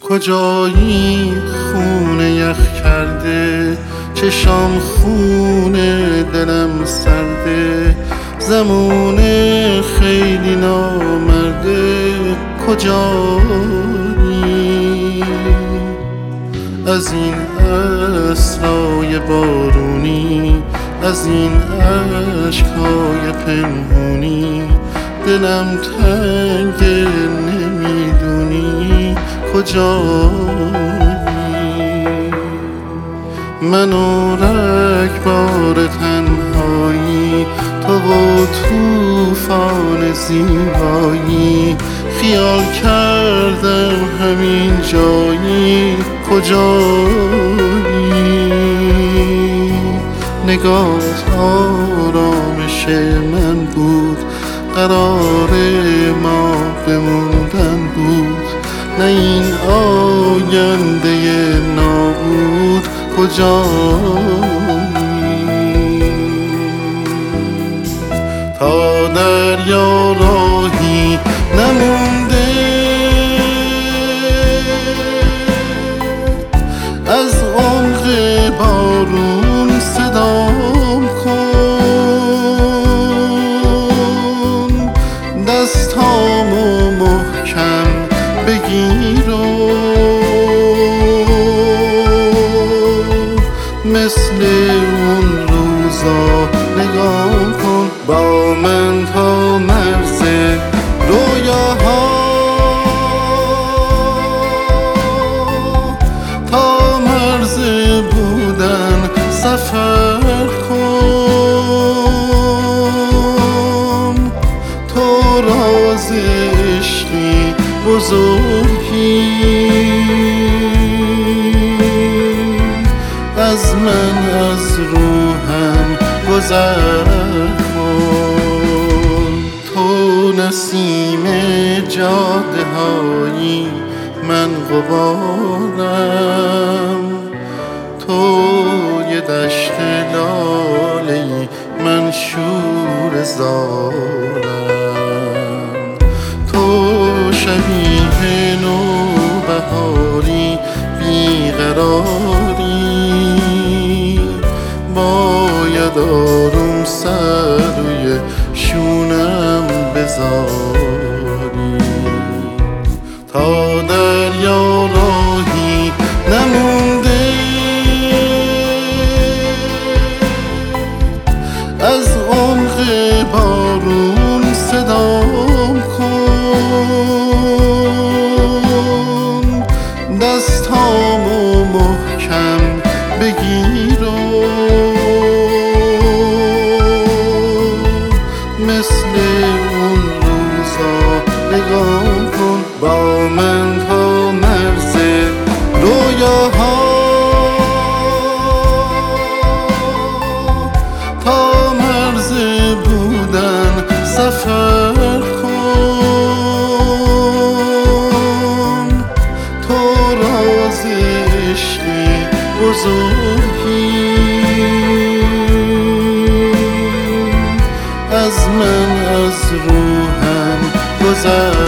کجایی خونه یخ کرده، چشام خونه دلم سرده، زمان خیلی نامرده. کجایی از این عصرهای بارونی، از این عشقهای پنهونی، دلم تنگه نمیدونی کجایی. منو رگبار تنهایی، تو و توفان زیبایی، خیال کردم همین جایی کجایی. نگاهت آرامش من بود، قرار ما بموندن بود، نه این آینده نابود کجایی. تا دریا راهی نمونده، از عمق بارون صدام کن، دستامو محکم بگیر و مثل اون روزا نگاه کن با من تا مرز رویاها، تا مرز بودن سفر کن. تو راز عشقی بزرگی، از من از روحم گذر کن. تو نسیم جاده هایی، من غبارم، تو یه دشت لاله‌ای، من شور زارم. تو شبیه نوبهاری، بیقراری، باید آروم سر روی شونم بذاری. تا دریا راهی نمونده، از عمق بارون صدام کن، دستامو محکم بگیر و مثل اون روزا نگاه کن با من تا مرز رویاها، تا مرز بودن سفر کن. تو راز عشقی بزرگی، از من از روحم گذر